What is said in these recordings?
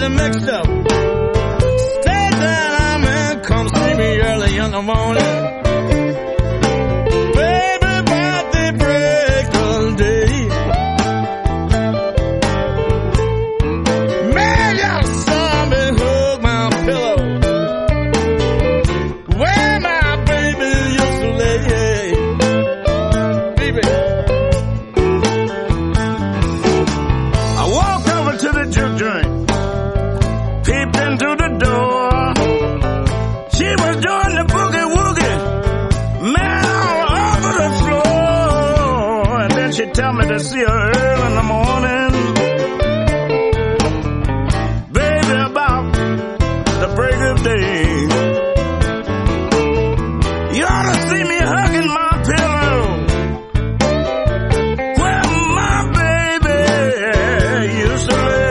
getting mixed up. Stay down, I'm in. Come see me early in the morning. Baby, about the break of day. Man, y'all saw me hug my pillow. Where my baby used to lay. Baby. I walked over to the juke joint. Peeped into the door. She was doing the boogie woogie, man, all over the floor. And then she tell me to see her early in the morning. Baby, about the break of day. You ought to see me hugging my pillow. Where my baby used to lay.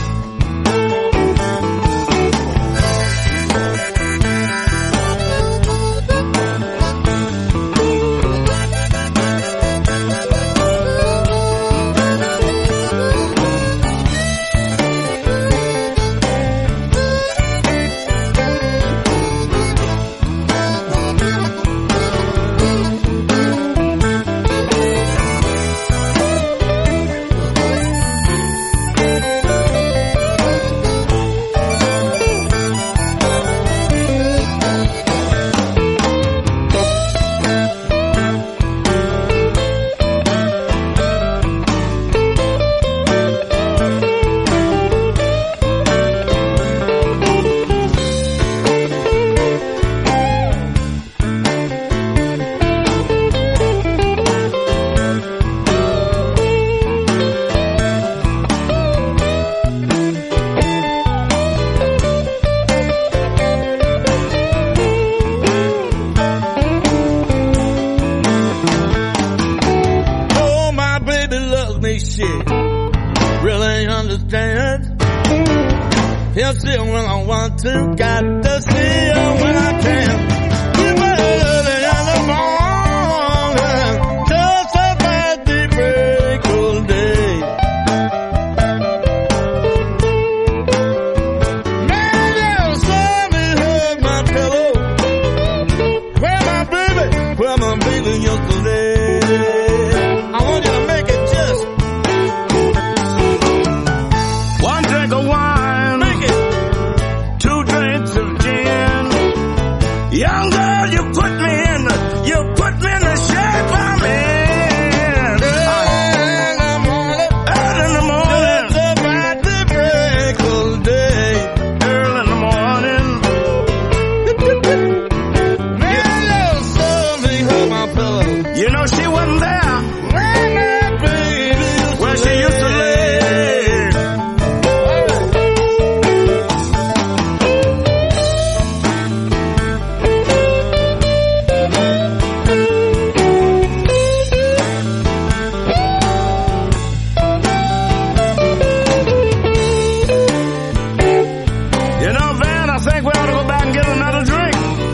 Shit, really understand. He'll see her when I want to, got to see her when I can. Keep her early in the morning, just about the break of day. Man, you saw me hug my pillow. Where my baby used to lay. I want you to make it just one drink of wine, make it 2 drinks of gin. Young girl, you put me in the shape I'm in. Early in the morning, just about the break of day. Early in the morning, man, you saw me hug my pillow. You know she wasn't there. Where my baby where she used to lay. You know, Van, I think we ought to go back and get another drink.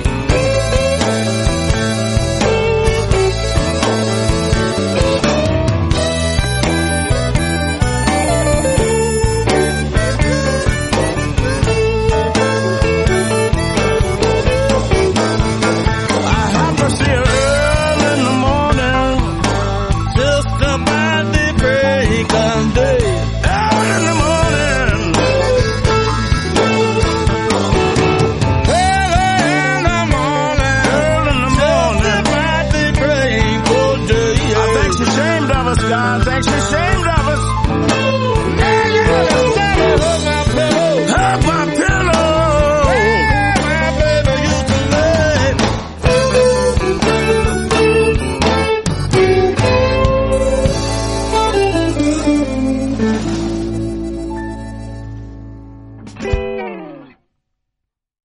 I have to see her early in the morning, just about the break of day. Early in the morning, early in the morning, just about the break of day. I think she's ashamed of us, God. I think she's ashamed